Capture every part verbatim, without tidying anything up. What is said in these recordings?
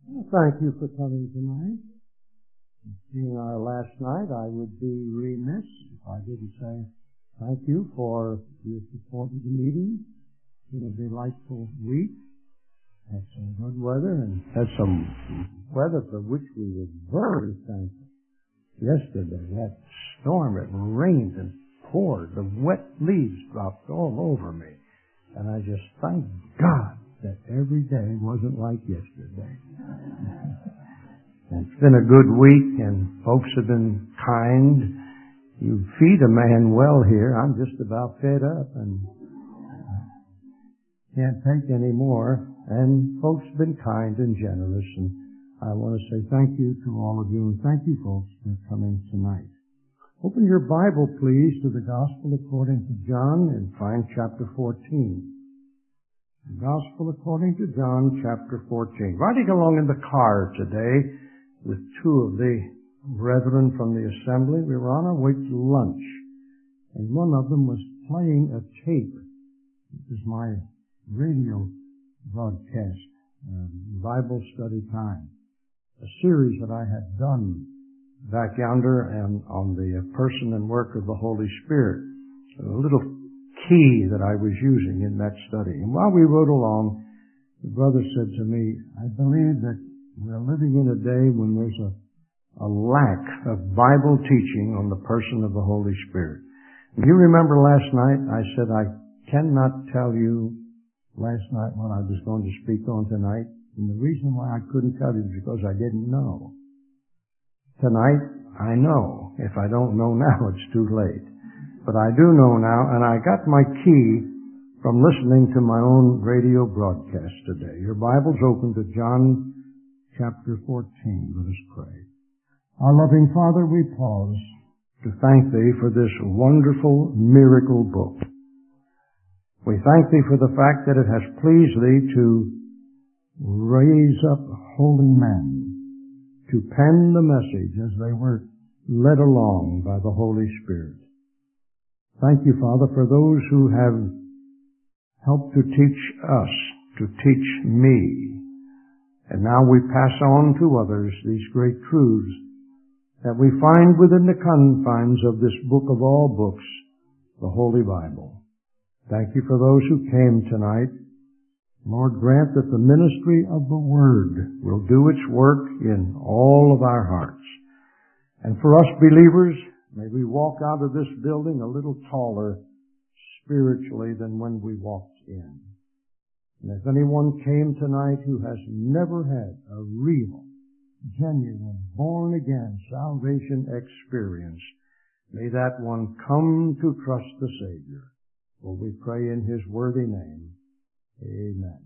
Well, thank you for coming tonight. Being our last night, I would be remiss if I didn't say thank you for your support of the meeting. It's been a delightful week. Had some good weather and had some weather for which we were very thankful. Yesterday, that storm, it rained and poured. The wet leaves dropped all over me. And I just thank God that every day wasn't like yesterday. It's been a good week, and folks have been kind. You feed a man well here. I'm just about fed up and can't take any more. And folks have been kind and generous, and I want to say thank you to all of you, and thank you, folks, for coming tonight. Open your Bible, please, to the Gospel according to John, and find chapter fourteen. The Gospel according to John, chapter fourteen. Riding along in the car today with two of the brethren from the assembly, we were on our way to lunch, and one of them was playing a tape. This is my radio broadcast, um, Bible study time, a series that I had done back yonder and on the person and work of the Holy Spirit, a little key that I was using in that study. And while we rode along, the brother said to me, I believe that we're living in a day when there's a, a lack of Bible teaching on the person of the Holy Spirit. And you remember last night I said I cannot tell you last night what I was going to speak on tonight. And the reason why I couldn't tell you is because I didn't know. Tonight, I know. If I don't know now, it's too late. But I do know now, and I got my key from listening to my own radio broadcast today. Your Bible's open to John chapter fourteen. Let us pray. Our loving Father, we pause to thank Thee for this wonderful miracle book. We thank Thee for the fact that it has pleased Thee to raise up holy men to pen the message as they were led along by the Holy Spirit. Thank you, Father, for those who have helped to teach us, to teach me. And now we pass on to others these great truths that we find within the confines of this book of all books, the Holy Bible. Thank you for those who came tonight. Lord, grant that the ministry of the Word will do its work in all of our hearts. And for us believers, may we walk out of this building a little taller spiritually than when we walked in. And if anyone came tonight who has never had a real, genuine, born-again salvation experience, may that one come to trust the Savior. For we pray in His worthy name. Amen.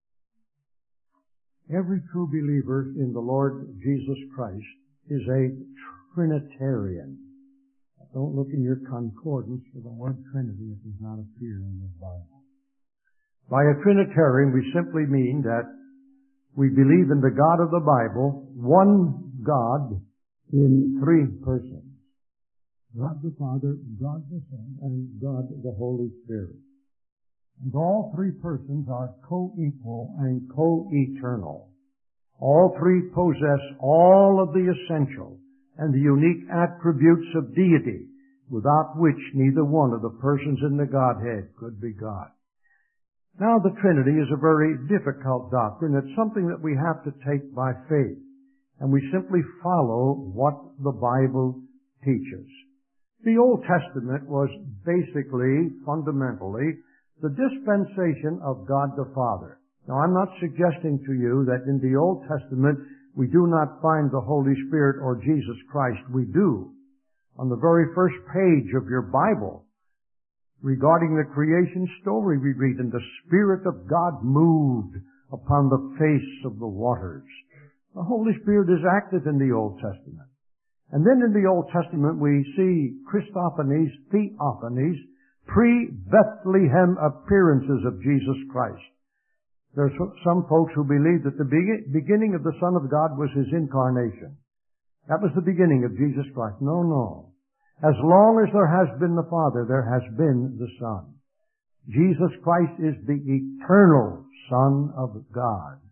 Every true believer in the Lord Jesus Christ is a Trinitarian. Don't look in your concordance for the word Trinity. It does not appear in the Bible. By a Trinitarian, we simply mean that we believe in the God of the Bible, one God in three persons. God the Father, God the Son, and God the Holy Spirit. And all three persons are co-equal and co-eternal. All three possess all of the essential and the unique attributes of deity, without which neither one of the persons in the Godhead could be God. Now, the Trinity is a very difficult doctrine. It's something that we have to take by faith, and we simply follow what the Bible teaches. The Old Testament was basically, fundamentally, the dispensation of God the Father. Now, I'm not suggesting to you that in the Old Testament we do not find the Holy Spirit or Jesus Christ. We do. On the very first page of your Bible, regarding the creation story, we read, and the Spirit of God moved upon the face of the waters. The Holy Spirit is active in the Old Testament. And then in the Old Testament we see Christophanies, theophanies, pre-Bethlehem appearances of Jesus Christ. There are some folks who believe that the beginning of the Son of God was His incarnation. That was the beginning of Jesus Christ. No, no. As long as there has been the Father, there has been the Son. Jesus Christ is the eternal Son of God.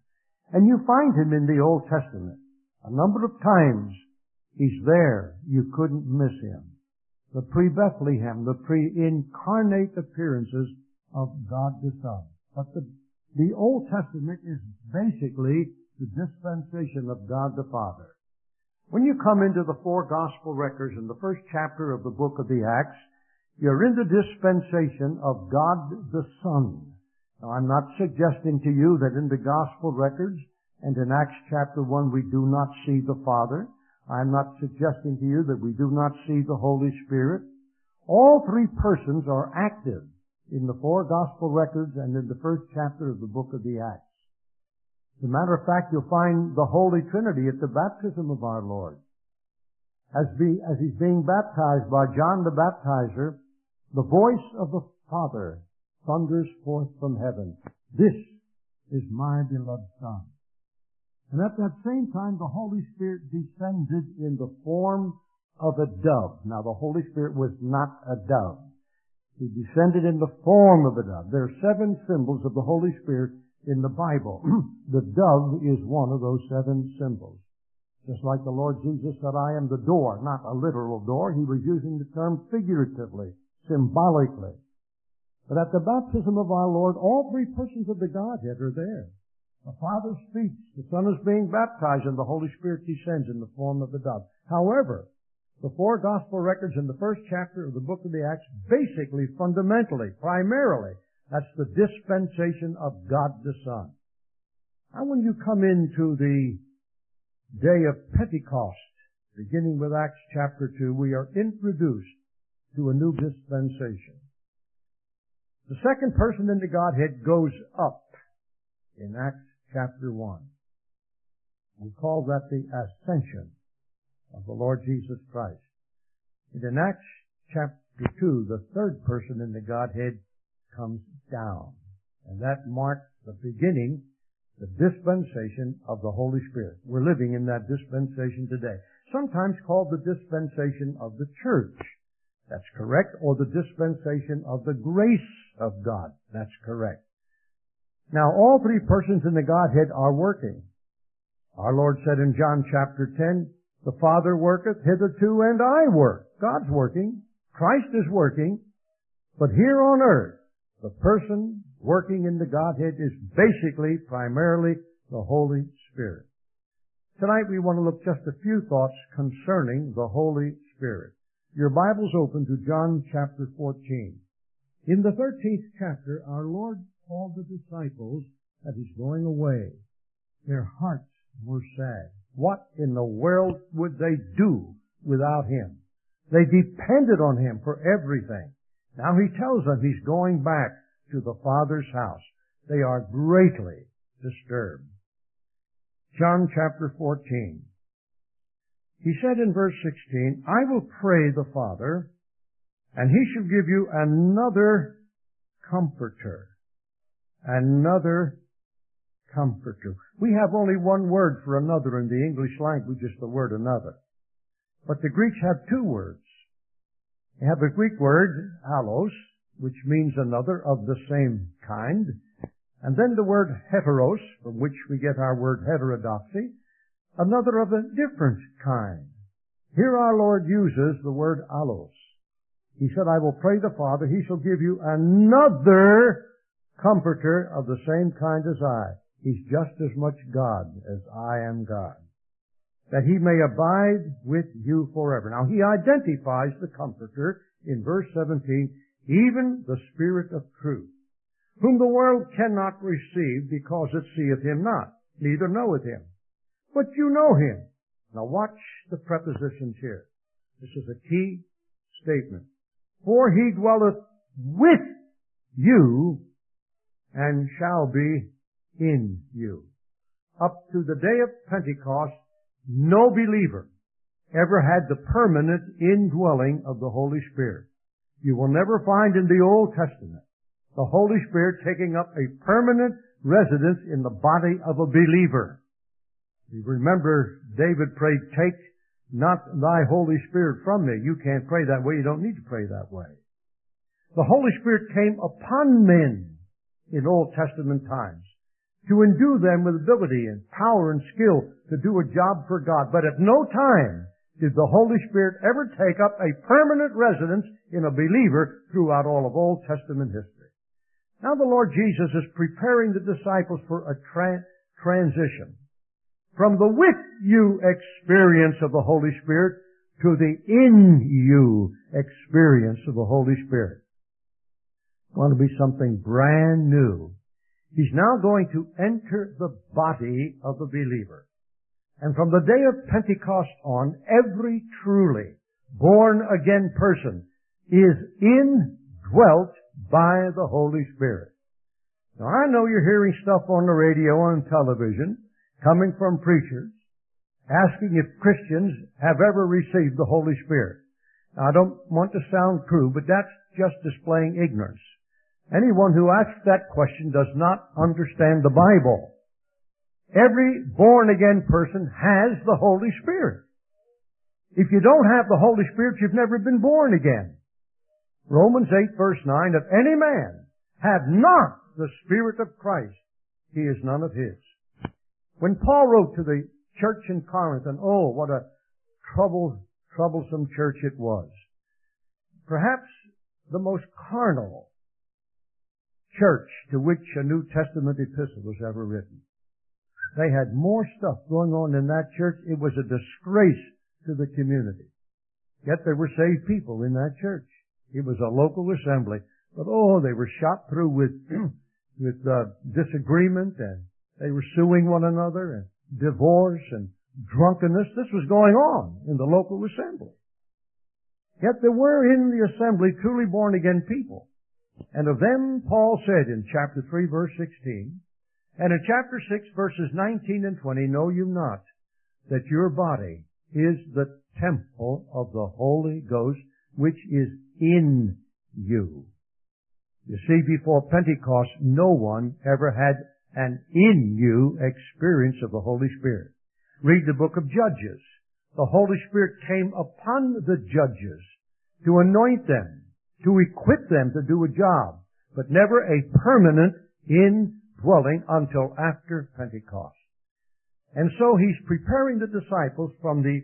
And you find Him in the Old Testament. A number of times He's there. You couldn't miss Him. The pre-Bethlehem, the pre-incarnate appearances of God the Son. But the, the Old Testament is basically the dispensation of God the Father. When you come into the four gospel records in the first chapter of the book of the Acts, you're in the dispensation of God the Son. Now, I'm not suggesting to you that in the gospel records and in Acts chapter one we do not see the Father. I'm not suggesting to you that we do not see the Holy Spirit. All three persons are active in the four gospel records and in the first chapter of the book of the Acts. As a matter of fact, you'll find the Holy Trinity at the baptism of our Lord. As, be, as He's being baptized by John the Baptizer, the voice of the Father thunders forth from heaven. This is my beloved Son. And at that same time, the Holy Spirit descended in the form of a dove. Now, the Holy Spirit was not a dove. He descended in the form of a dove. There are seven symbols of the Holy Spirit in the Bible. The dove is one of those seven symbols. Just like the Lord Jesus said, I am the door, not a literal door. He was using the term figuratively, symbolically. But at the baptism of our Lord, all three persons of the Godhead are there. The Father speaks, the Son is being baptized, and the Holy Spirit descends in the form of a dove. However, the four gospel records in the first chapter of the book of the Acts, basically, fundamentally, primarily, that's the dispensation of God the Son. Now when you come into the day of Pentecost, beginning with Acts chapter two, we are introduced to a new dispensation. The second person in the Godhead goes up in Acts chapter one. We call that the ascension of the Lord Jesus Christ. And in Acts chapter two, the third person in the Godhead comes down. And that marks the beginning, the dispensation of the Holy Spirit. We're living in that dispensation today. Sometimes called the dispensation of the church. That's correct. Or the dispensation of the grace of God. That's correct. Now, all three persons in the Godhead are working. Our Lord said in John chapter ten, the Father worketh hitherto and I work. God's working. Christ is working. But here on earth, the person working in the Godhead is basically, primarily, the Holy Spirit. Tonight we want to look just a few thoughts concerning the Holy Spirit. Your Bible's open to John chapter fourteen. In the thirteenth chapter, our Lord called the disciples that He's going away. Their hearts were sad. What in the world would they do without Him? They depended on Him for everything. Now He tells them He's going back to the Father's house. They are greatly disturbed. John chapter fourteen. He said in verse sixteen, I will pray the Father, and He shall give you another Comforter. Another Comforter. We have only one word for another in the English language, is the word another. But the Greeks have two words. They have a Greek word, allos, which means another of the same kind, and then the word heteros, from which we get our word heterodoxy, another of a different kind. Here our Lord uses the word allos. He said, I will pray the Father, He shall give you another Comforter of the same kind as I. He's just as much God as I am God. That He may abide with you forever. Now He identifies the Comforter in verse seventeen, even the Spirit of truth, whom the world cannot receive because it seeth Him not, neither knoweth Him. But you know Him. Now watch the prepositions here. This is a key statement. For He dwelleth with you and shall be in you. Up to the day of Pentecost, no believer ever had the permanent indwelling of the Holy Spirit. You will never find in the Old Testament the Holy Spirit taking up a permanent residence in the body of a believer. You remember David prayed, take not thy Holy Spirit from me. You can't pray that way. You don't need to pray that way. The Holy Spirit came upon men in Old Testament times to endue them with ability and power and skill to do a job for God. But at no time did the Holy Spirit ever take up a permanent residence in a believer throughout all of Old Testament history. Now the Lord Jesus is preparing the disciples for a tra- transition from the with you experience of the Holy Spirit to the in you experience of the Holy Spirit. It's going to be something brand new. He's now going to enter the body of the believer. And from the day of Pentecost on, every truly born-again person is indwelt by the Holy Spirit. Now, I know you're hearing stuff on the radio and television coming from preachers asking if Christians have ever received the Holy Spirit. Now, I don't want to sound crude, but that's just displaying ignorance. Anyone who asks that question does not understand the Bible. Every born-again person has the Holy Spirit. If you don't have the Holy Spirit, you've never been born again. Romans eight verse nine, if any man have not the Spirit of Christ, he is none of his. When Paul wrote to the church in Corinth, and oh, what a troubled, troublesome church it was. Perhaps the most carnal church to which a New Testament epistle was ever written. They had more stuff going on in that church. It was a disgrace to the community. Yet there were saved people in that church. It was a local assembly. But oh, they were shot through with, with uh, disagreement, and they were suing one another, and divorce and drunkenness. This was going on in the local assembly. Yet there were in the assembly truly born again people. And of them Paul said in chapter three verse sixteen, and in chapter six verses nineteen and twenty, know you not that your body is the temple of the Holy Ghost which is in you. You see, before Pentecost, no one ever had an in you experience of the Holy Spirit. Read the book of Judges. The Holy Spirit came upon the judges to anoint them, to equip them to do a job, but never a permanent indwelling until after Pentecost. And so he's preparing the disciples from the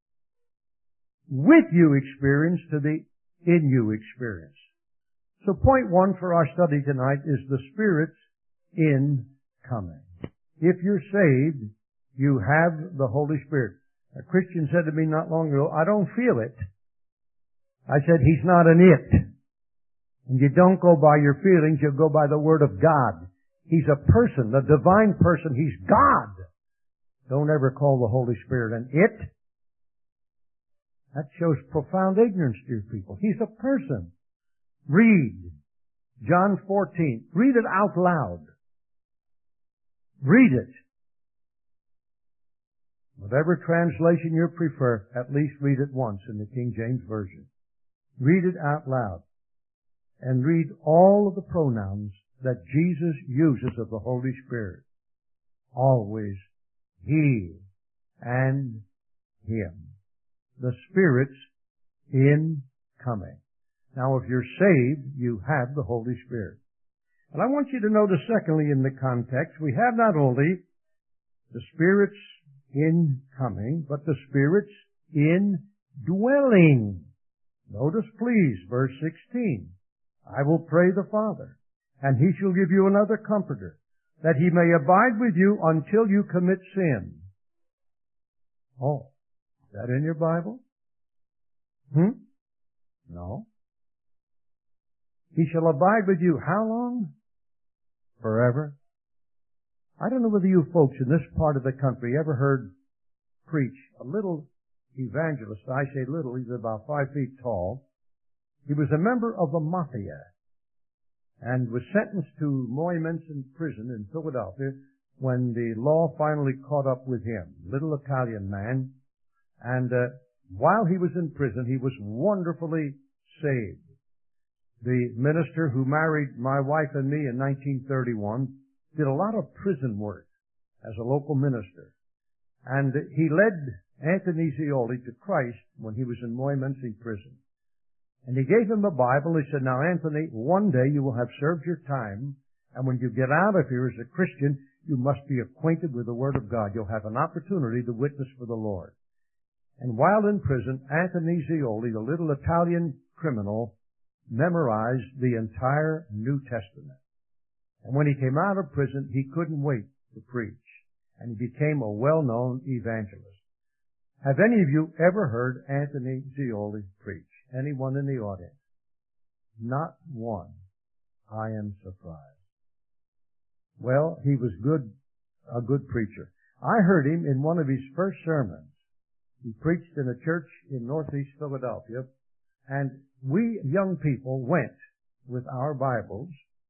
with you experience to the in you experience. So point one for our study tonight is the Spirit's incoming. If you're saved, you have the Holy Spirit. A Christian said to me not long ago, I don't feel it. I said, He's not an it. And you don't go by your feelings, you go by the Word of God. He's a person, a divine person. He's God. Don't ever call the Holy Spirit an it. That shows profound ignorance to your people. He's a person. Read John fourteen. Read it out loud. Read it. Whatever translation you prefer, at least read it once in the King James Version. Read it out loud. And read all of the pronouns that Jesus uses of the Holy Spirit. Always He and Him. The Spirit's incoming. Now, if you're saved, you have the Holy Spirit. And I want you to notice, secondly, in the context, we have not only the Spirit's incoming, but the Spirit's indwelling. Notice, please, verse sixteen. I will pray the Father, and He shall give you another Comforter, that He may abide with you until you commit sin. Oh, is that in your Bible? Hmm? No. He shall abide with you how long? Forever. I don't know whether you folks in this part of the country ever heard preach a little evangelist. I say little, he's about five feet tall. He was a member of the Mafia and was sentenced to Moy Menson prison in Philadelphia when the law finally caught up with him. Little Italian man. And uh, while he was in prison, he was wonderfully saved. The minister who married my wife and me in nineteen thirty-one did a lot of prison work as a local minister. And he led Anthony Zioli to Christ when he was in Moy Menson prison. And he gave him a Bible. He said, now, Anthony, one day you will have served your time, and when you get out of here as a Christian, You must be acquainted with the Word of God. You'll have an opportunity to witness for the Lord. And while in prison, Anthony Zioli, the little Italian criminal, memorized the entire New Testament. And when he came out of prison, he couldn't wait to preach. And he became a well-known evangelist. Have any of you ever heard Anthony Zioli preach? Anyone in the audience? Not one. I am surprised. Well, he was good, a good preacher. I heard him in one of his first sermons. He preached in a church in northeast Philadelphia, and we young people went with our Bibles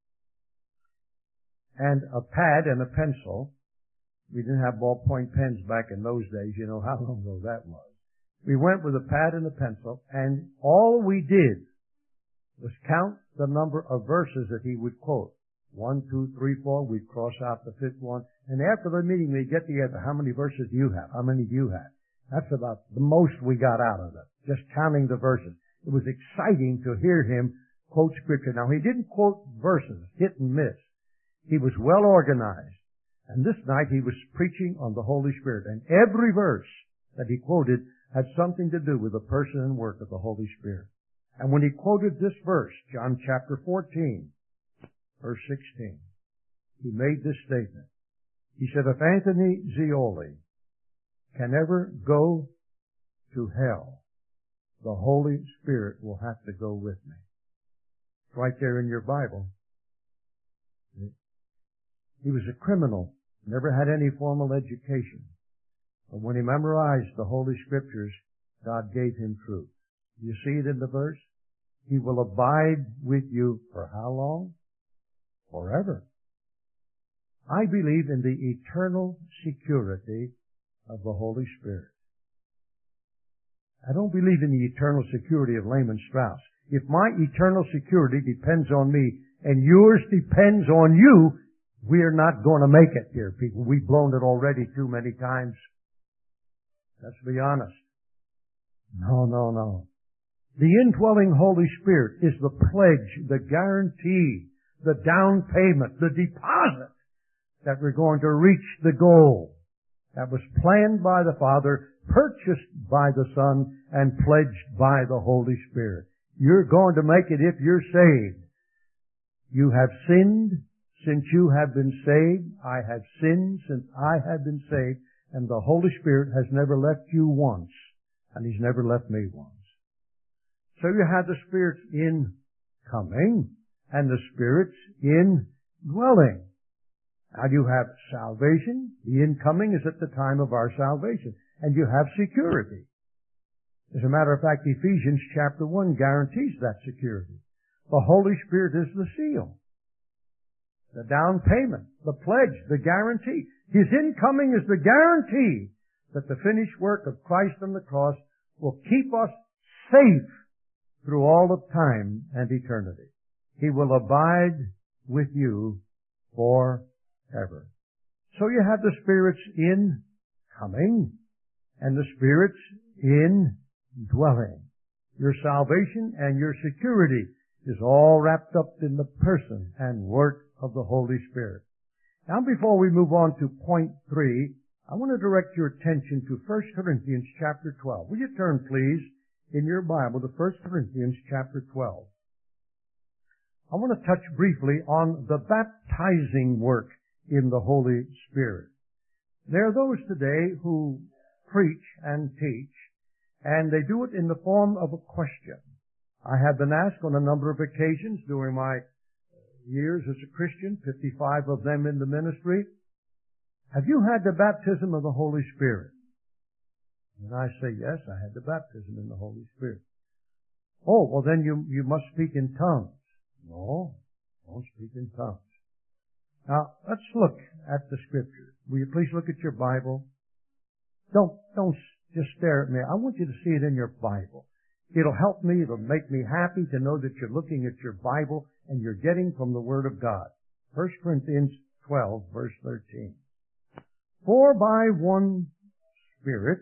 and a pad and a pencil. We didn't have ballpoint pens back in those days. You know how long ago that was. We went with a pad and a pencil, and all we did was count the number of verses that he would quote. One, two, three, four. We'd cross out the fifth one. And after the meeting, we'd get together. How many verses do you have? How many do you have? That's about the most we got out of it. Just counting the verses. It was exciting to hear him quote Scripture. Now, he didn't quote verses, hit and miss. He was well organized. And this night he was preaching on the Holy Spirit. And every verse that he quoted had something to do with the person and work of the Holy Spirit. And when he quoted this verse, John chapter fourteen, verse sixteen, he made this statement. He said, if Anthony Zioli can ever go to hell, the Holy Spirit will have to go with me. It's right there in your Bible. He was a criminal, never had any formal education. But when he memorized the Holy Scriptures, God gave him truth. You see it in the verse? He will abide with you for how long? Forever. I believe in the eternal security of the Holy Spirit. I don't believe in the eternal security of Lehman Strauss. If my eternal security depends on me and yours depends on you, we are not going to make it, dear people. We've blown it already too many times. Let's be honest. No, no, no. The indwelling Holy Spirit is the pledge, the guarantee, the down payment, the deposit that we're going to reach the goal that was planned by the Father, purchased by the Son, and pledged by the Holy Spirit. You're going to make it if you're saved. You have sinned since you have been saved. I have sinned since I have been saved. And the Holy Spirit has never left you once. And He's never left me once. So you have the Spirit's incoming and the Spirit's indwelling. Now you have salvation. The incoming is at the time of our salvation. And you have security. As a matter of fact, Ephesians chapter one guarantees that security. The Holy Spirit is the seal, the down payment, the pledge, the guarantee. His incoming is the guarantee that the finished work of Christ on the cross will keep us safe through all of time and eternity. He will abide with you forever. So you have the Spirit's incoming and the Spirit's indwelling. Your salvation and your security is all wrapped up in the person and work of the Holy Spirit. Now, before we move on to point three, I want to direct your attention to First Corinthians chapter twelve. Will you turn, please, in your Bible to First Corinthians chapter twelve. I want to touch briefly on the baptizing work in the Holy Spirit. There are those today who preach and teach, and they do it in the form of a question. I have been asked on a number of occasions during my years as a Christian, fifty-five of them in the ministry, have you had the baptism of the Holy Spirit? And I say, yes, I had the baptism in the Holy Spirit. Oh, well then you, you must speak in tongues. No, don't speak in tongues. Now, let's look at the Scripture. Will you please look at your Bible? Don't, don't just stare at me. I want you to see it in your Bible. It'll help me. It'll make me happy to know that you're looking at your Bible and you're getting from the Word of God. First Corinthians twelve, verse thirteen. For by one Spirit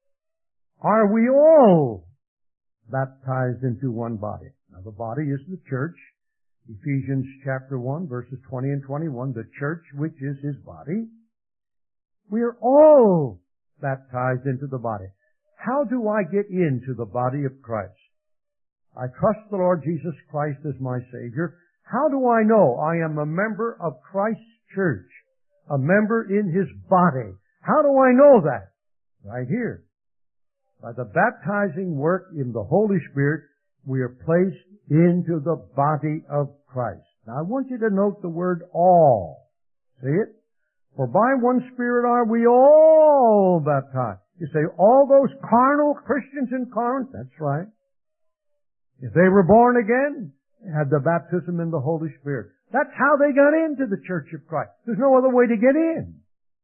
are we all baptized into one body. Now the body is the church. Ephesians chapter one, verses twenty and twenty-one, the church, which is His body. We are all baptized into the body. How do I get into the body of Christ? I trust the Lord Jesus Christ as my Savior. How do I know I am a member of Christ's church, a member in His body? How do I know that? Right here. By the baptizing work in the Holy Spirit, we are placed into the body of Christ. Now I want you to note the word all. See it? For by one Spirit are we all baptized. You say, all those carnal Christians in Corinth? That's right. If they were born again, they had the baptism in the Holy Spirit. That's how they got into the Church of Christ. There's no other way to get in.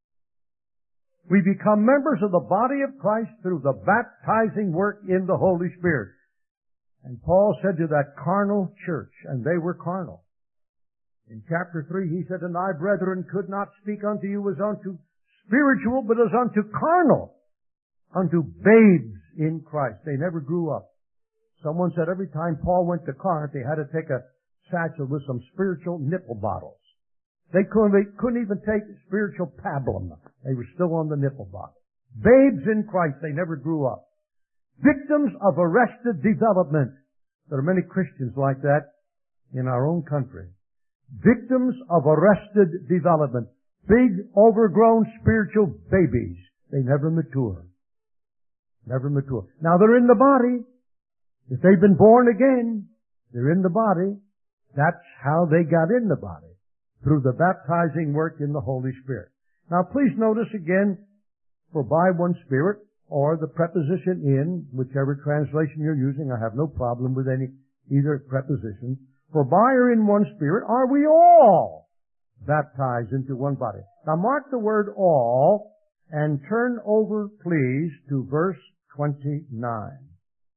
We become members of the body of Christ through the baptizing work in the Holy Spirit. And Paul said to that carnal church, and they were carnal. In chapter three, he said, And I, brethren, could not speak unto you as unto spiritual, but as unto carnal, unto babes in Christ. They never grew up. Someone said every time Paul went to Corinth, they had to take a satchel with some spiritual nipple bottles. They couldn't, they couldn't even take spiritual pablum. They were still on the nipple bottle. Babes in Christ, they never grew up. Victims of arrested development. There are many Christians like that in our own country. Victims of arrested development. Big, overgrown spiritual babies. They never mature. Never mature. Now they're in the body. If they've been born again, they're in the body. That's how they got in the body. Through the baptizing work in the Holy Spirit. Now please notice again, for by one Spirit, or the preposition in, whichever translation you're using, I have no problem with any, either preposition. For by or in one Spirit are we all baptized into one body. Now mark the word all, and turn over, please, to verse twenty-nine.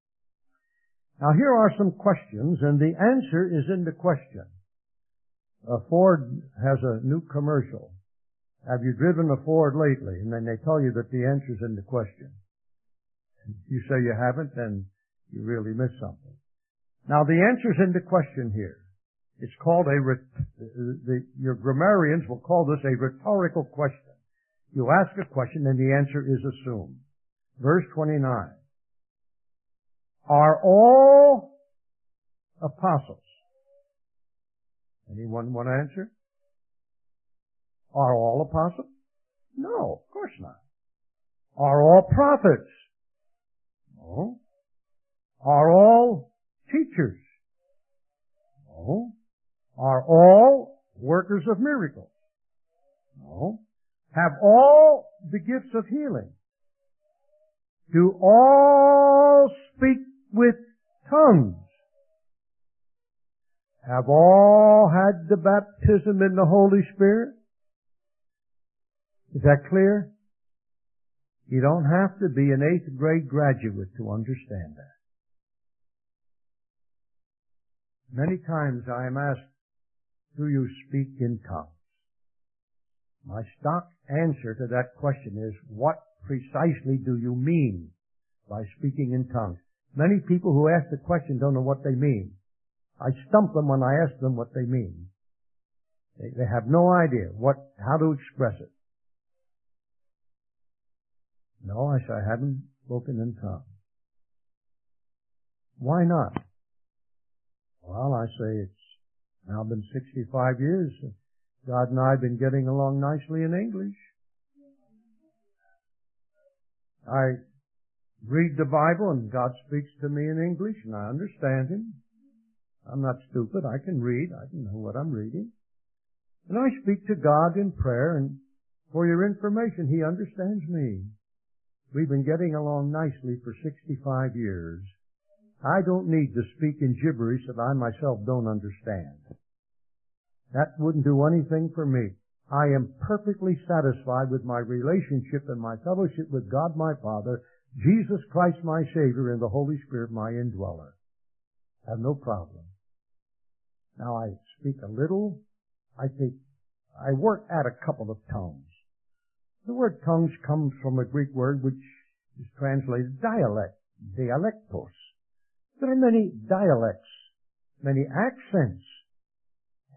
Now here are some questions, and the answer is in the question. Uh, Ford has a new commercial. Have you driven a Ford lately? And then they tell you that the answer's in the question. You say you haven't, then you really missed something. Now the answer's in the question here. It's called a, the, the, your grammarians will call this a rhetorical question. You ask a question and the answer is assumed. Verse twenty-nine. Are all apostles? Anyone want to answer? Are all apostles? No, of course not. Are all prophets? No. Are all teachers? No. Are all workers of miracles? No. Have all the gifts of healing? Do all speak with tongues? Have all had the baptism in the Holy Spirit? Is that clear? You don't have to be an eighth grade graduate to understand that. Many times I am asked, do you speak in tongues? My stock answer to that question is, what precisely do you mean by speaking in tongues? Many people who ask the question don't know what they mean. I stump them when I ask them what they mean. They, they have no idea what, how to express it. No, I say, I haven't spoken in tongues. Why not? Well, I say, it's now been sixty-five years. God and I have been getting along nicely in English. I read the Bible and God speaks to me in English and I understand Him. I'm not stupid. I can read. I can know what I'm reading. And I speak to God in prayer, and for your information, He understands me. We've been getting along nicely for sixty-five years. I don't need to speak in gibberish that I myself don't understand. That wouldn't do anything for me. I am perfectly satisfied with my relationship and my fellowship with God my Father, Jesus Christ my Savior, and the Holy Spirit my indweller. I have no problem. Now I speak a little. I think I work at a couple of tongues. The word tongues comes from a Greek word which is translated dialect, dialectos. There are many dialects, many accents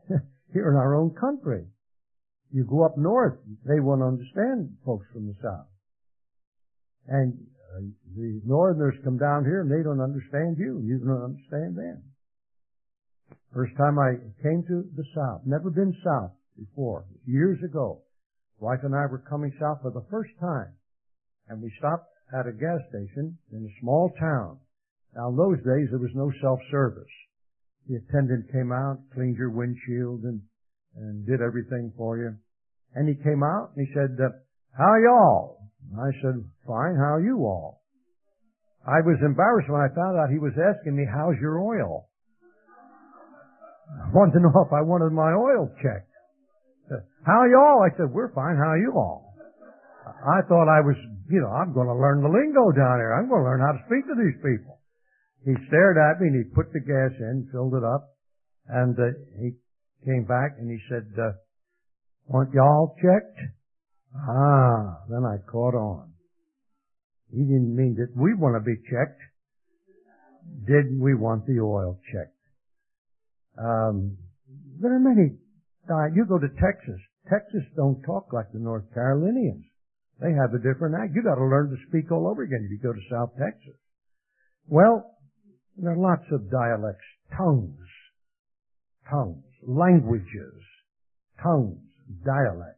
here in our own country. You go up north, they won't understand folks from the south. And uh, the northerners come down here and they don't understand you. You don't understand them. First time I came to the south, never been south before, years ago. Wife and I were coming south for the first time. And we stopped at a gas station in a small town. Now in those days there was no self-service. The attendant came out, cleaned your windshield and, and did everything for you. And he came out and he said, uh, how y'all? And I said, fine, how you all? I was embarrassed when I found out he was asking me, how's your oil? I wanted to know if I wanted my oil checked. Said, how y'all? I said, we're fine, how you all? I thought I was, you know, I'm going to learn the lingo down here. I'm going to learn how to speak to these people. He stared at me and he put the gas in, filled it up, and uh, he came back and he said, uh, want y'all checked? Ah, then I caught on. He didn't mean that we want to be checked. Did we want the oil checked? Um, there are many. Uh, you go to Texas. Texas don't talk like the North Carolinians. They have a different accent. You got to learn to speak all over again if you go to South Texas. Well, there are lots of dialects, tongues, tongues, languages, tongues, dialects.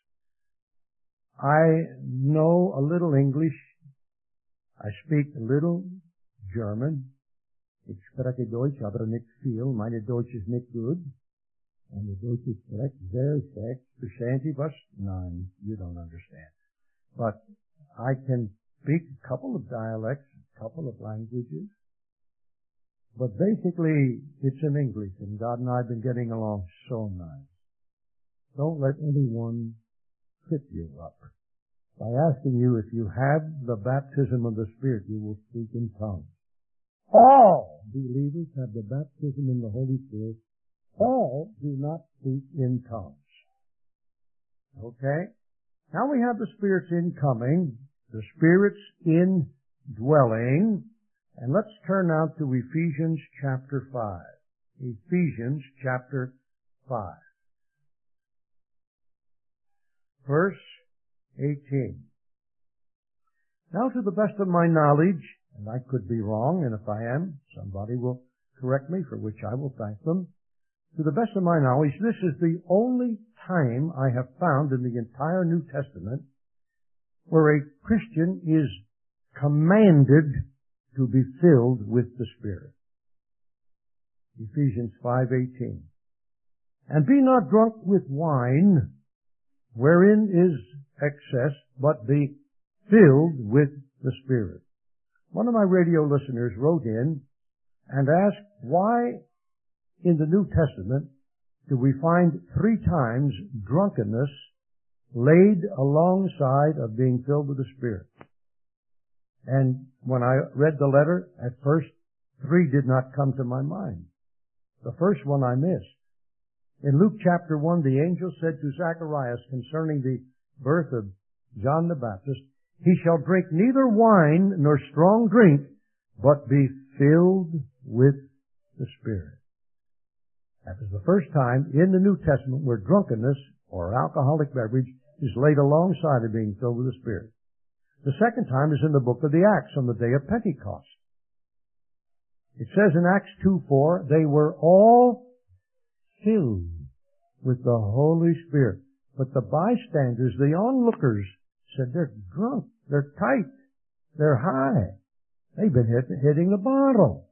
I know a little English. I speak a little German. Ich spreche Deutsch, aber nicht viel. Meine Deutsch ist nicht gut. Meine Deutsch ist schlecht, sehr schlecht. Verstehen Sie was? Nein, you don't understand. But I can speak a couple of dialects, a couple of languages. But basically, it's in English, and God and I have been getting along so nice. Don't let anyone trip you up. By asking you if you have the baptism of the Spirit, you will speak in tongues. All believers have the baptism in the Holy Spirit. All do not speak in tongues. Okay? Now we have the Spirit's incoming, the Spirit's indwelling, and let's turn now to Ephesians chapter five. Ephesians chapter five. Verse eighteen. Now to the best of my knowledge, and I could be wrong, and if I am, somebody will correct me, for which I will thank them. To the best of my knowledge, this is the only time I have found in the entire New Testament where a Christian is commanded to be filled with the Spirit. Ephesians five eighteen. And be not drunk with wine, wherein is excess, but be filled with the Spirit. One of my radio listeners wrote in and asked, why in the New Testament do we find three times drunkenness laid alongside of being filled with the Spirit? And when I read the letter, at first, three did not come to my mind. The first one I missed. In Luke chapter one, the angel said to Zacharias concerning the birth of John the Baptist, he shall drink neither wine nor strong drink, but be filled with the Spirit. That was the first time in the New Testament where drunkenness or alcoholic beverage is laid alongside of being filled with the Spirit. The second time is in the book of the Acts on the day of Pentecost. It says in Acts two four, they were all filled with the Holy Spirit. But the bystanders, the onlookers, said they're drunk, they're tight, they're high. They've been hit, hitting the bottle.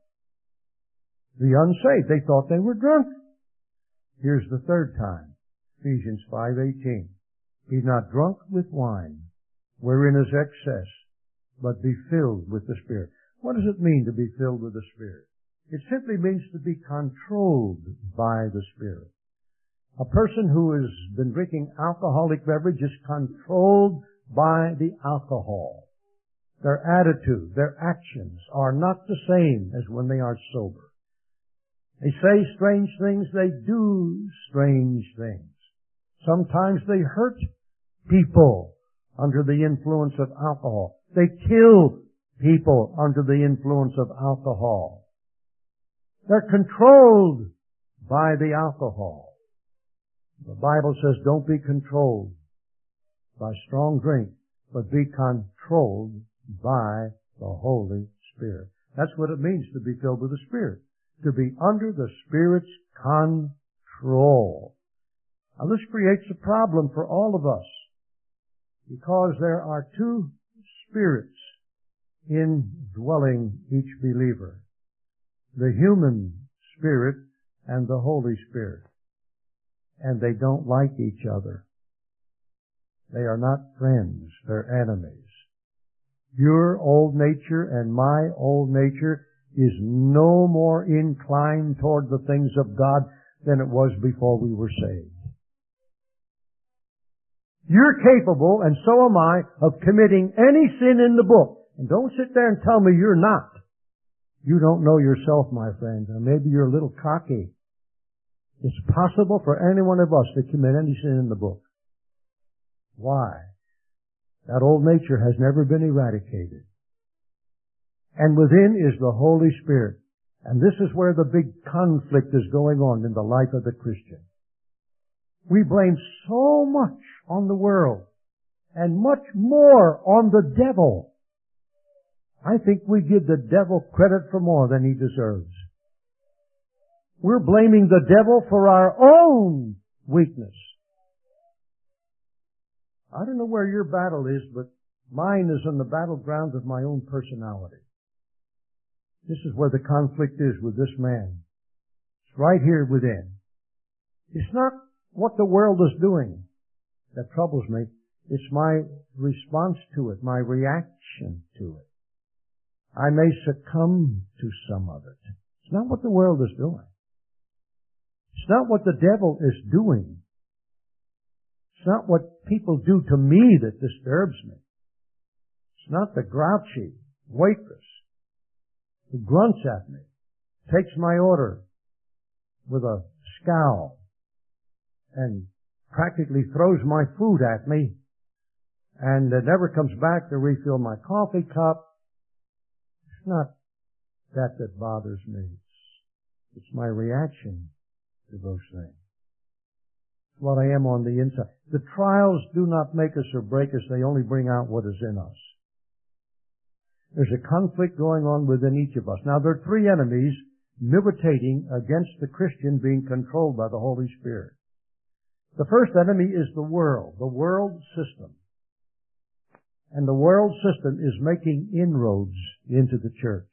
The unsaved, they thought they were drunk. Here's the third time, Ephesians five eighteen. Be not drunk with wine, wherein is excess, but be filled with the Spirit. What does it mean to be filled with the Spirit? It simply means to be controlled by the Spirit. A person who has been drinking alcoholic beverage is controlled by the alcohol. Their attitude, their actions are not the same as when they are sober. They say strange things, they do strange things. Sometimes they hurt people under the influence of alcohol. They kill people under the influence of alcohol. They're controlled by the alcohol. The Bible says don't be controlled by strong drink, but be controlled by the Holy Spirit. That's what it means to be filled with the Spirit. To be under the Spirit's control. Now this creates a problem for all of us, because there are two spirits indwelling each believer. The human spirit and the Holy Spirit. And they don't like each other. They are not friends, they're enemies. Your old nature and my old nature is no more inclined toward the things of God than it was before we were saved. You're capable, and so am I, of committing any sin in the book. And don't sit there and tell me you're not. You don't know yourself, my friend, or maybe you're a little cocky. It's possible for any one of us to commit any sin in the book. Why? That old nature has never been eradicated. And within is the Holy Spirit. And this is where the big conflict is going on in the life of the Christian. We blame so much on the world and much more on the devil. I think we give the devil credit for more than he deserves. We're blaming the devil for our own weakness. I don't know where your battle is, but mine is on the battleground of my own personality. This is where the conflict is with this man. It's right here within. It's not what the world is doing that troubles me. It's my response to it, my reaction to it. I may succumb to some of it. It's not what the world is doing. It's not what the devil is doing. It's not what people do to me that disturbs me. It's not the grouchy waitress who grunts at me, takes my order with a scowl, and practically throws my food at me, and it never comes back to refill my coffee cup. It's not that that bothers me. It's, it's my reaction to those things. It's what I am on the inside. The trials do not make us or break us. They only bring out what is in us. There's a conflict going on within each of us. Now, there are three enemies militating against the Christian being controlled by the Holy Spirit. The first enemy is the world, the world system. And the world system is making inroads into the church.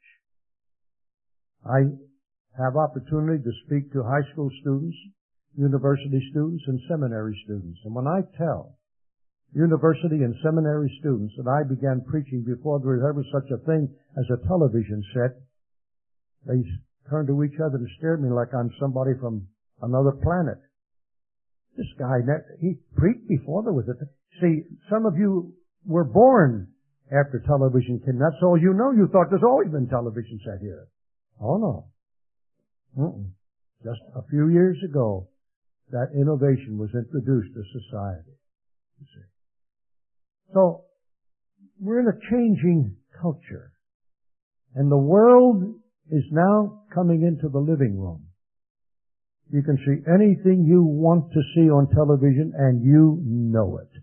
I have opportunity to speak to high school students, university students, and seminary students. And when I tell university and seminary students that I began preaching before there was ever such a thing as a television set, they turn to each other and stare at me like I'm somebody from another planet. This guy, he preached before there was a... See, some of you were born after television came. That's all you know. You thought there's always been television set here. Oh, no. Mm-mm. Just a few years ago, that innovation was introduced to society. You see. So, we're in a changing culture. And the world is now coming into the living room. You can see anything you want to see on television, and you know it.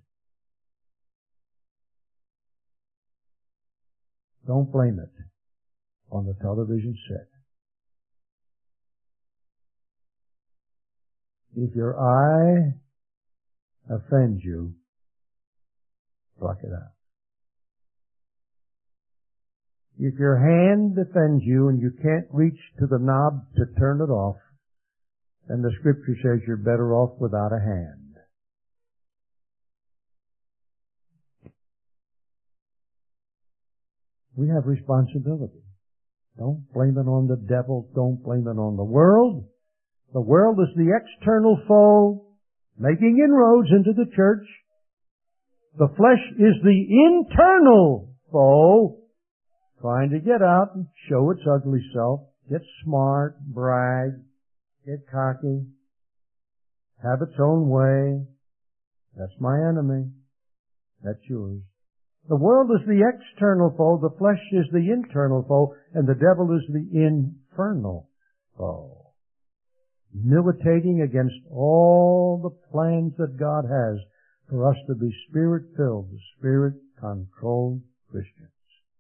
Don't blame it on the television set. If your eye offends you, pluck it out. If your hand offends you and you can't reach to the knob to turn it off, then the Scripture says you're better off without a hand. We have responsibility. Don't blame it on the devil. Don't blame it on the world. The world is the external foe making inroads into the church. The flesh is the internal foe trying to get out and show its ugly self, get smart, brag, get cocky, have its own way. That's my enemy. That's yours. The world is the external foe, the flesh is the internal foe, and the devil is the infernal foe. militating against all the plans that God has for us to be Spirit-filled, Spirit-controlled Christians.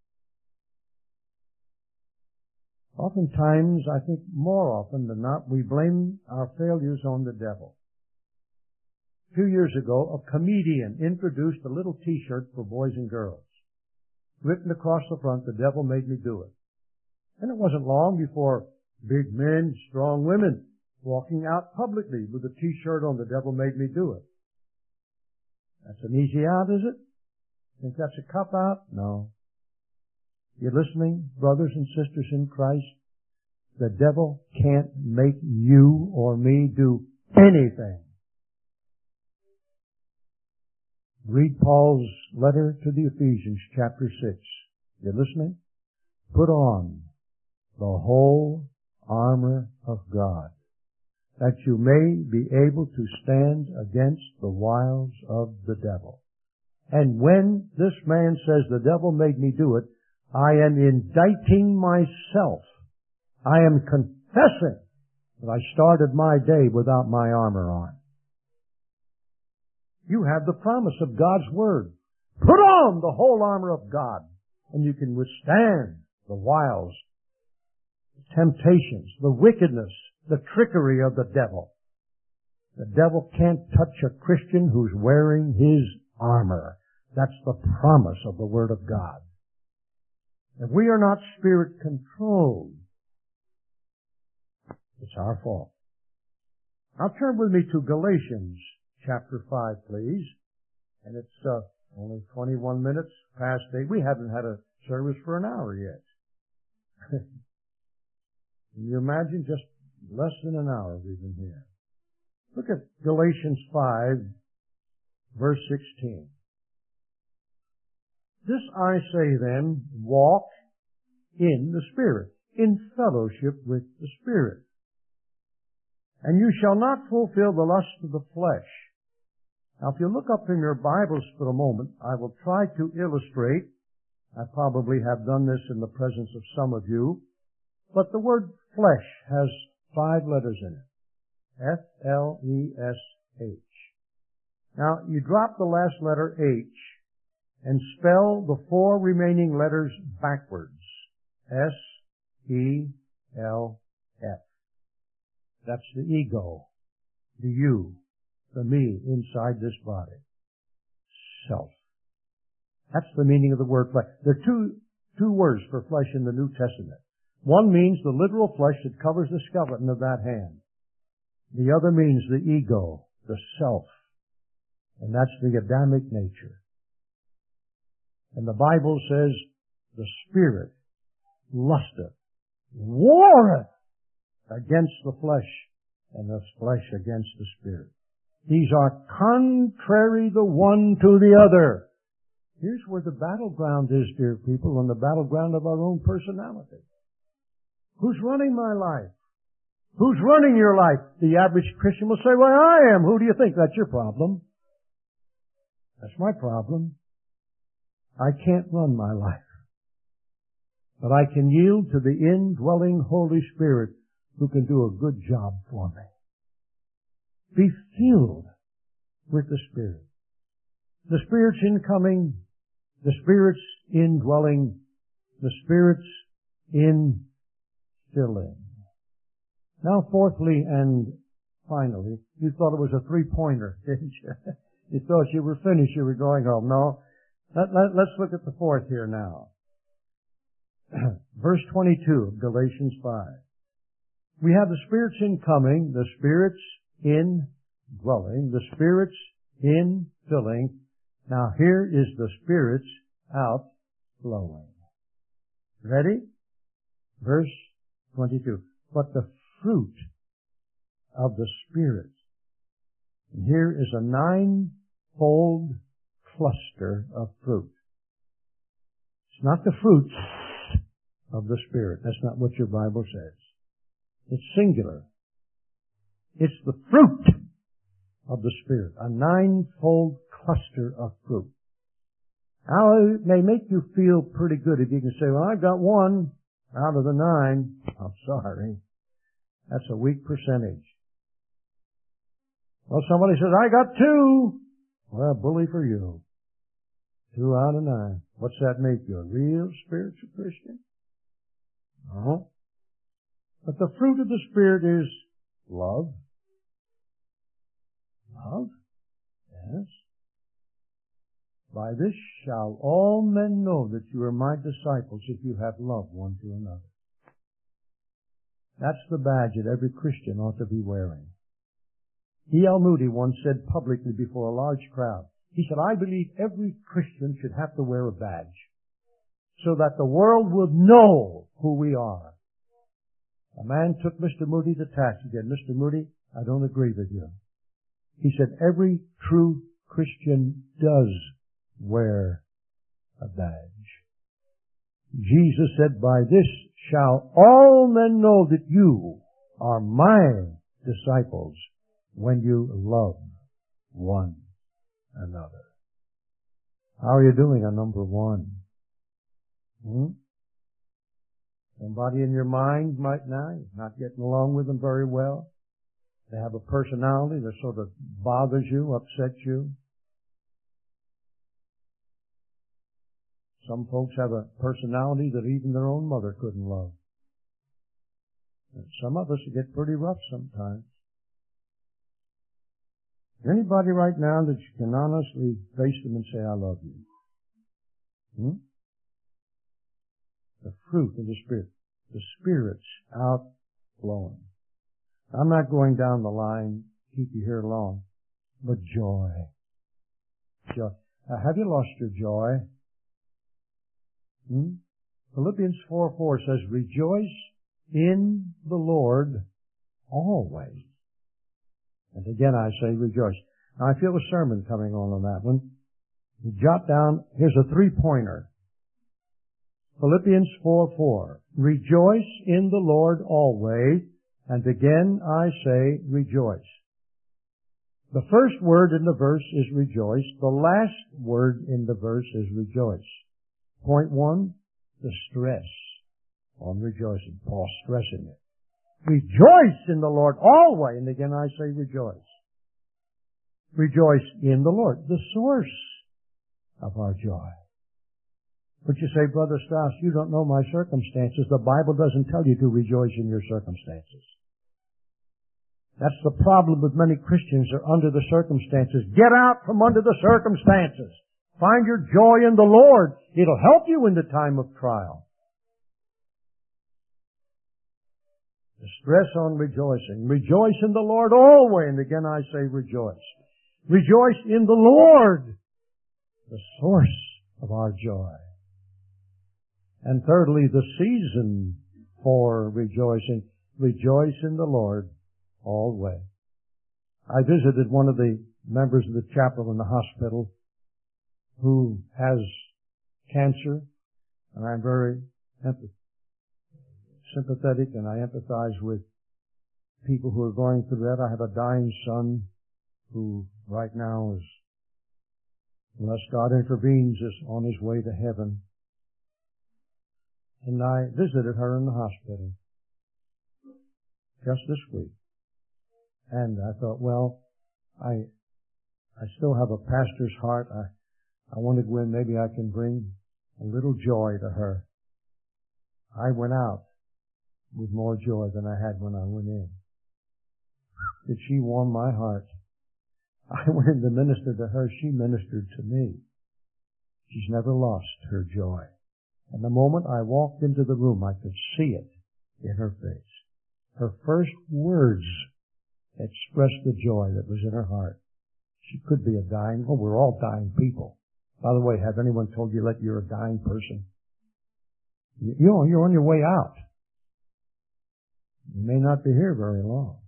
Oftentimes, I think more often than not, we blame our failures on the devil. A few years ago, a comedian introduced a little t-shirt for boys and girls. Written across the front, "The devil made me do it." And it wasn't long before big men, strong women, walking out publicly with a t-shirt on, "The devil made me do it." That's an easy out, is it? Think that's a cop out? No. You listening, brothers and sisters in Christ? The devil can't make you or me do anything. Read Paul's letter to the Ephesians, chapter six. You listening? Put on the whole armor of God, that you may be able to stand against the wiles of the devil. And when this man says, "The devil made me do it," I am indicting myself. I am confessing that I started my day without my armor on. You have the promise of God's Word. Put on the whole armor of God, and you can withstand the wiles, the temptations, the wickedness, the trickery of the devil. The devil can't touch a Christian who's wearing his armor. That's the promise of the Word of God. If we are not Spirit-controlled, it's our fault. Now turn with me to Galatians chapter five, please. And it's uh, only twenty-one minutes past eight. We haven't had a service for an hour yet. Can you imagine? Just less than an hour we've been here. Look at Galatians five, verse sixteen. "This I say then, walk in the Spirit, in fellowship with the Spirit. And you shall not fulfill the lust of the flesh." Now, if you look up in your Bibles for a moment, I will try to illustrate. I probably have done this in the presence of some of you. But the word flesh has five letters in it. F L E S H. Now, you drop the last letter H and spell the four remaining letters backwards. S E L F. That's the ego, the you, the me inside this body. Self. That's the meaning of the word flesh. There are two, two words for flesh in the New Testament. One means the literal flesh that covers the skeleton of that hand. The other means the ego, the self. And that's the Adamic nature. And the Bible says, "The Spirit lusteth, warreth against the flesh, and the flesh against the Spirit." These are contrary the one to the other. Here's where the battleground is, dear people, on the battleground of our own personality. Who's running my life? Who's running your life? The average Christian will say, "Well, I am." Who do you think? That's your problem. That's my problem. I can't run my life. But I can yield to the indwelling Holy Spirit who can do a good job for me. Be filled with the Spirit. The Spirit's incoming, the Spirit's indwelling, the Spirit's infilling. Now, fourthly and finally, you thought it was a three-pointer, didn't you? You thought you were finished, you were going home. No. Let, let, let's look at the fourth here now. Verse twenty-two of Galatians five. We have the Spirit's incoming, the Spirit's indwelling, the Spirit's infilling. Now here is the Spirit's outflowing. Ready? Verse twenty-two. But the fruit of the Spirit. And here is a ninefold cluster of fruit. It's not the fruits of the Spirit. That's not what your Bible says. It's singular. It's the fruit of the Spirit. A ninefold cluster of fruit. Now, it may make you feel pretty good if you can say, "Well, I've got one out of the nine." I'm sorry. That's a weak percentage. Well, somebody says, I got two. Well, bully for you. Two out of nine. What's that make you? A real spiritual Christian? No. But the fruit of the Spirit is love. Love? Yes. By this shall all men know that you are my disciples if you have love one to another. That's the badge that every Christian ought to be wearing. E L Moody once said publicly before a large crowd, he said, I believe every Christian should have to wear a badge so that the world would know who we are. A man took Mister Moody to task again. Mister Moody, I don't agree with you. He said, every true Christian does wear a badge. Jesus said, by this shall all men know that you are my disciples when you love one another. How are you doing on number one? Hmm? Somebody in your mind might now, you're not getting along with them very well. They have a personality that sort of bothers you, upsets you. Some folks have a personality that even their own mother couldn't love. And some of us get pretty rough sometimes. Is there anybody right now that you can honestly face them and say, I love you? Hmm? The fruit of the Spirit. The Spirit's outflowing. I'm not going down the line, keep you here long, but joy. Joy. Uh, have you lost your joy? Hmm? Philippians four four says, rejoice in the Lord always. And again I say rejoice. Now I feel a sermon coming on on that one. You jot down, here's a three-pointer. Philippians four four. Rejoice in the Lord always. And again I say rejoice. The first word in the verse is rejoice. The last word in the verse is rejoice. Point one, the stress on rejoicing. Paul's stressing it. Rejoice in the Lord always. And again I say rejoice. Rejoice in the Lord, the source of our joy. But you say, Brother Strauss, you don't know my circumstances. The Bible doesn't tell you to rejoice in your circumstances. That's the problem with many Christians. They're under the circumstances. Get out from under the circumstances. Find your joy in the Lord. It'll help you in the time of trial. The stress on rejoicing. Rejoice in the Lord always. And again I say rejoice. Rejoice in the Lord, the source of our joy. And thirdly, the season for rejoicing. Rejoice in the Lord always. I visited one of the members of the chapel in the hospital who has cancer, and I'm very empath- sympathetic and I empathize with people who are going through that. I have a dying son who right now is, unless God intervenes, is on his way to heaven. And I visited her in the hospital just this week. And I thought, well, I I still have a pastor's heart. I, I wanted to go in, maybe I can bring a little joy to her. I went out with more joy than I had when I went in. Did she warm my heart? I went in to minister to her. She ministered to me. She's never lost her joy. And the moment I walked into the room, I could see it in her face. Her first words expressed the joy that was in her heart. She could be a dying, oh, we're all dying people. By the way, have anyone told you that you're a dying person? You know, you're on your way out. You may not be here very long.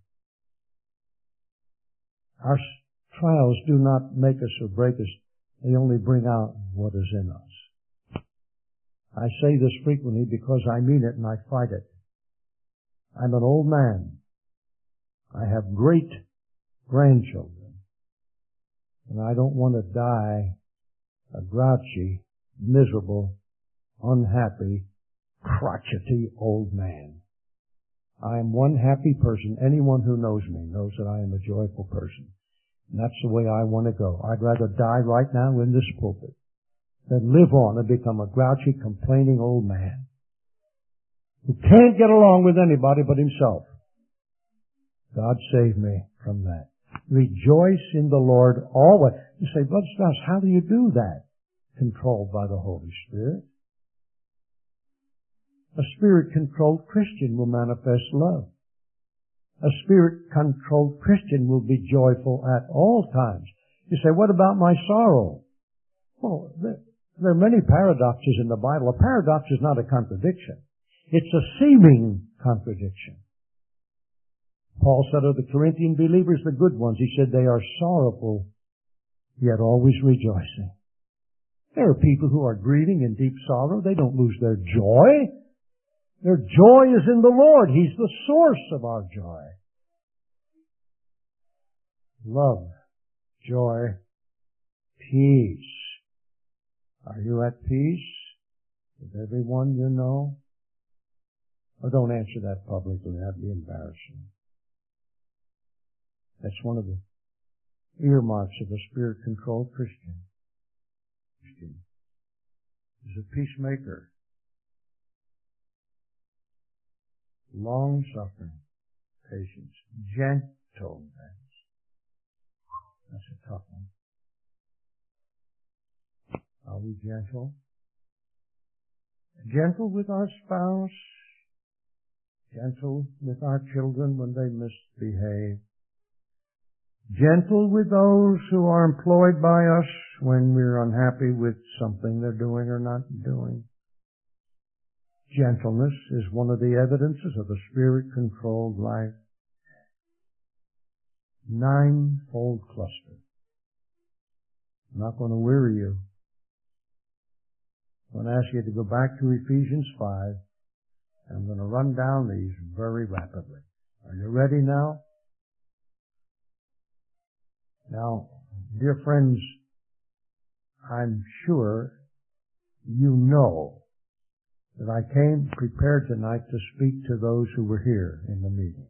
Our trials do not make us or break us. They only bring out what is in us. I say this frequently because I mean it and I fight it. I'm an old man. I have great grandchildren. And I don't want to die a grouchy, miserable, unhappy, crotchety old man. I am one happy person. Anyone who knows me knows that I am a joyful person. And that's the way I want to go. I'd rather die right now in this pulpit than live on and become a grouchy, complaining old man who can't get along with anybody but himself. God save me from that. Rejoice in the Lord always. You say, Brother Strauss, how do you do that? Controlled by the Holy Spirit. A Spirit-controlled Christian will manifest love. A Spirit-controlled Christian will be joyful at all times. You say, what about my sorrow? Well, there, there are many paradoxes in the Bible. A paradox is not a contradiction. It's a seeming contradiction. Paul said of the Corinthian believers, the good ones, he said they are sorrowful, yet always rejoicing. There are people who are grieving in deep sorrow. They don't lose their joy. Their joy is in the Lord. He's the source of our joy. Love, joy, peace. Are you at peace with everyone you know? Or don't answer that publicly. That'd be embarrassing. That's one of the earmarks of a Spirit-controlled Christian. Christian is a peacemaker. Long-suffering, patience, gentleness. That's a tough one. Are we gentle? Gentle with our spouse. Gentle with our children when they misbehave. Gentle with those who are employed by us when we're unhappy with something they're doing or not doing. Gentleness is one of the evidences of a Spirit-controlled life. Ninefold cluster. I'm not going to weary you. I'm going to ask you to go back to Ephesians five. And I'm going to run down these very rapidly. Are you ready now? Now, dear friends, I'm sure you know that I came prepared tonight to speak to those who were here in the meeting.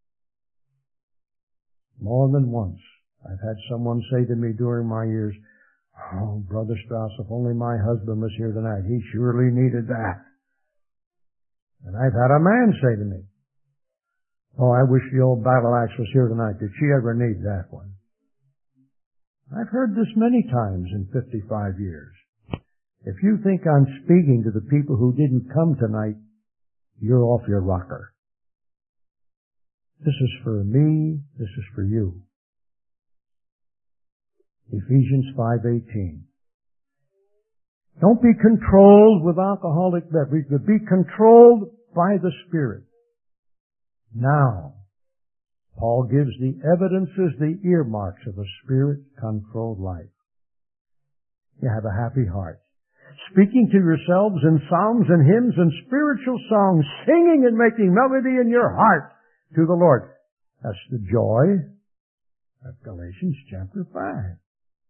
More than once, I've had someone say to me during my years, oh, Brother Strauss, if only my husband was here tonight. He surely needed that. And I've had a man say to me, oh, I wish the old battle axe was here tonight. Did she ever need that one? I've heard this many times in fifty-five years. If you think I'm speaking to the people who didn't come tonight, you're off your rocker. This is for me. This is for you. Ephesians five eighteen. Don't be controlled with alcoholic beverage, but be controlled by the Spirit. Now, Paul gives the evidences, the earmarks of a Spirit-controlled life. You have a happy heart. Speaking to yourselves in psalms and hymns and spiritual songs, singing and making melody in your heart to the Lord. That's the joy of Galatians chapter five.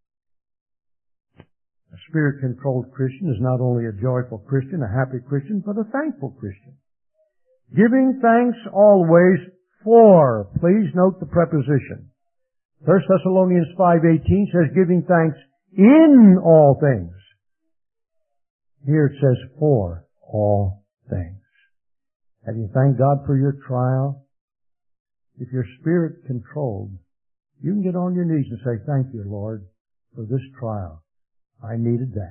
A Spirit-controlled Christian is not only a joyful Christian, a happy Christian, but a thankful Christian. Giving thanks always for. Please note the preposition. First Thessalonians five eighteen says giving thanks in all things. Here it says for all things. Have you thanked God for your trial? If you're Spirit controlled, you can get on your knees and say, thank you, Lord, for this trial. I needed that.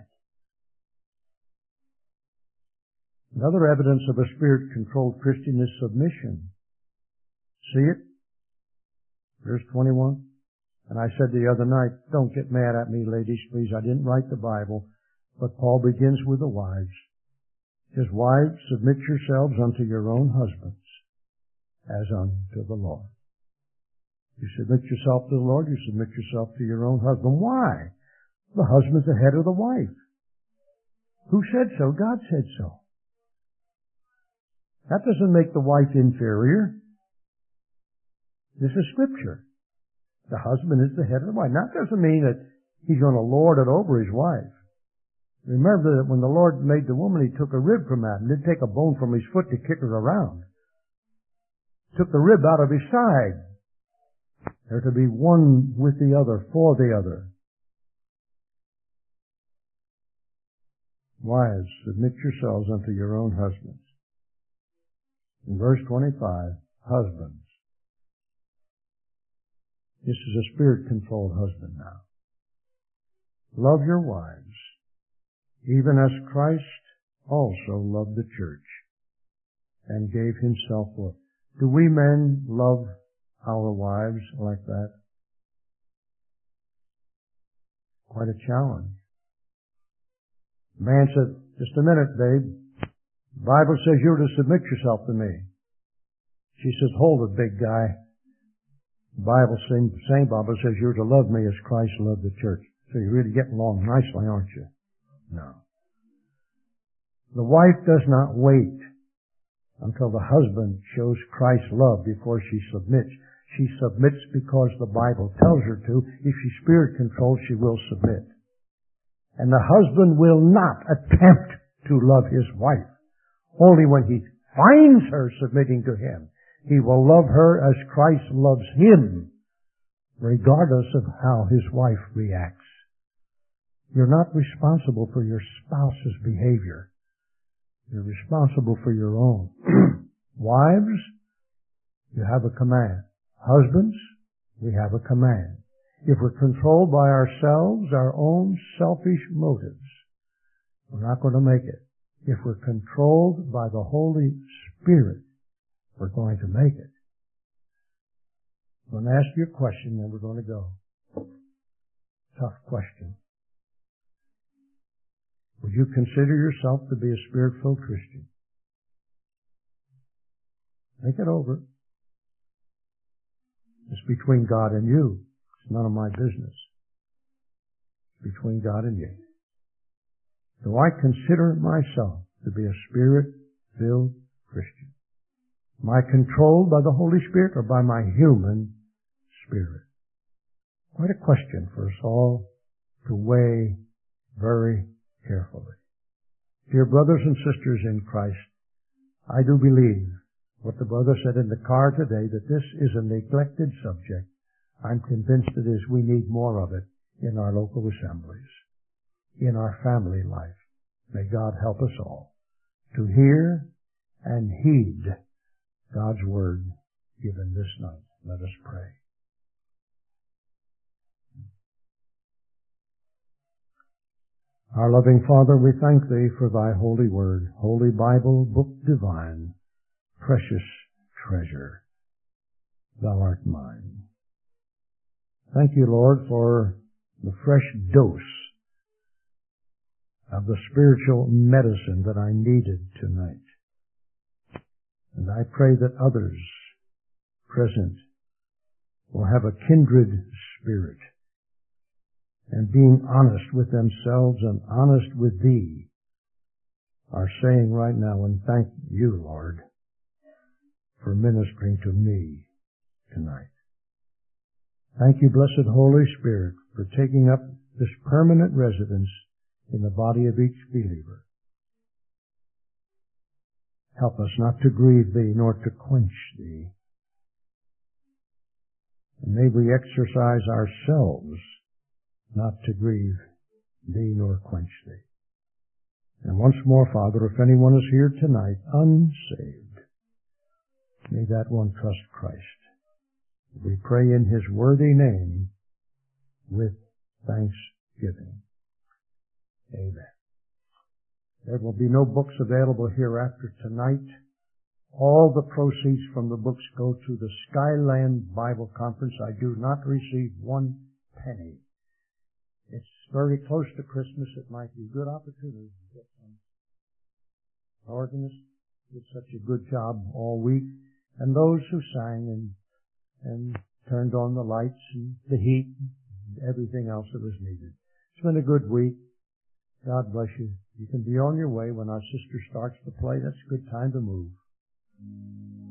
Another evidence of a Spirit-controlled Christian is submission. See it? Verse twenty-one. And I said the other night, don't get mad at me, ladies, please. I didn't write the Bible. But Paul begins with the wives. His wives, submit yourselves unto your own husbands, as unto the Lord. You submit yourself to the Lord, you submit yourself to your own husband. Why? The husband's the head of the wife. Who said so? God said so. That doesn't make the wife inferior. This is Scripture. The husband is the head of the wife. That doesn't mean that he's going to lord it over his wife. Remember that when the Lord made the woman, He took a rib from that and didn't take a bone from his foot to kick her around. Took the rib out of his side. They're to be one with the other, for the other. Wives, submit yourselves unto your own husbands. In verse twenty-five, husbands. This is a spirit-controlled husband now. Love your wives, even as Christ also loved the church and gave himself for it. Do we men love our wives like that? Quite a challenge. The man said, just a minute, babe. The Bible says you're to submit yourself to me. She says, hold it, big guy. The Bible, same, same Bible says you're to love me as Christ loved the church. So you're really getting along nicely, aren't you? No. The wife does not wait until the husband shows Christ's love before she submits. She submits because the Bible tells her to. If she's spirit-controlled, she will submit. And the husband will not attempt to love his wife. Only when he finds her submitting to him, he will love her as Christ loves him, regardless of how his wife reacts. You're not responsible for your spouse's behavior. You're responsible for your own. Wives, you have a command. Husbands, we have a command. If we're controlled by ourselves, our own selfish motives, we're not going to make it. If we're controlled by the Holy Spirit, we're going to make it. I'm going to ask you a question, then we're going to go. Tough question. Would you consider yourself to be a Spirit-filled Christian? Think it over. It's between God and you. It's none of my business. It's between God and you. Do I consider myself to be a Spirit-filled Christian? Am I controlled by the Holy Spirit or by my human spirit? Quite a question for us all to weigh very carefully. Dear brothers and sisters in Christ, I do believe what the brother said in the car today, that this is a neglected subject. I'm convinced it is. We need more of it in our local assemblies, in our family life. May God help us all to hear and heed God's word given this night. Let us pray. Our loving Father, we thank Thee for Thy holy word, holy Bible, book divine, precious treasure. Thou art mine. Thank you, Lord, for the fresh dose of the spiritual medicine that I needed tonight. And I pray that others present will have a kindred spirit, and being honest with themselves and honest with Thee, are saying right now, and thank You, Lord, for ministering to me tonight. Thank You, blessed Holy Spirit, for taking up this permanent residence in the body of each believer. Help us not to grieve Thee nor to quench Thee. And may we exercise ourselves not to grieve Thee nor quench Thee. And once more, Father, if anyone is here tonight unsaved, may that one trust Christ. We pray in His worthy name with thanksgiving. Amen. There will be no books available hereafter tonight. All the proceeds from the books go to the Skyland Bible Conference. I do not receive one penny. It's very close to Christmas. It might be a good opportunity to get some organists did such a good job all week, and those who sang and and turned on the lights and the heat and everything else that was needed. It's been a good week. God bless you. You can be on your way when our sister starts to play. That's a good time to move.